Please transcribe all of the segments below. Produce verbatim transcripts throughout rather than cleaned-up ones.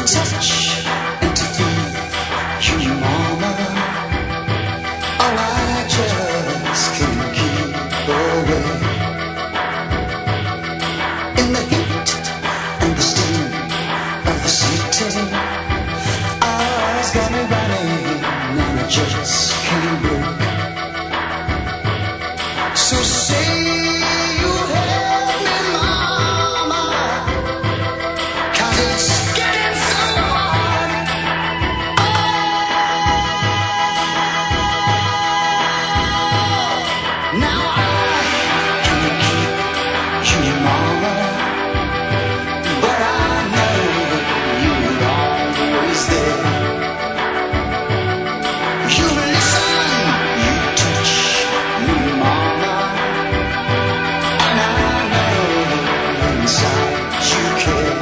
touch and to feel you, mama. Oh, I just can't keep away. In the heat and the steam of the city, eyes got me running and I just can't breathe. So say you help me, mama, 'cause it's getting so hard. Oh, now I can't keep you, mama, but I know you're always there. You listen, you touch me, mama, and I know inside you care.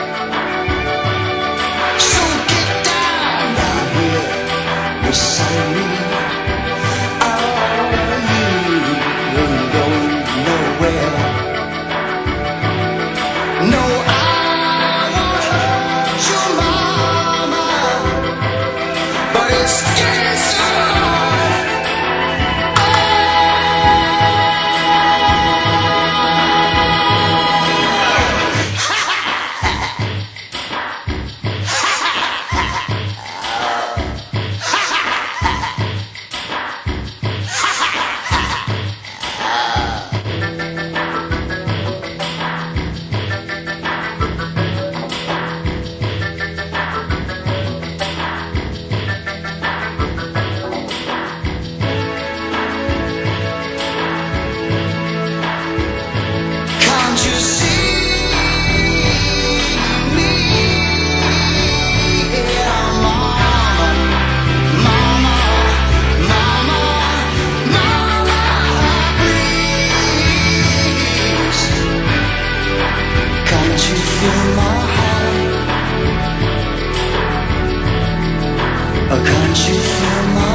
So get down, down here beside me. Oh, you ain't going nowhere. No, I won't hurt you, mama, but it's getting so hard. Can't you see me? Yeah, mama, mama, mama, mama, please. Can't you feel my heart? Or can't you feel my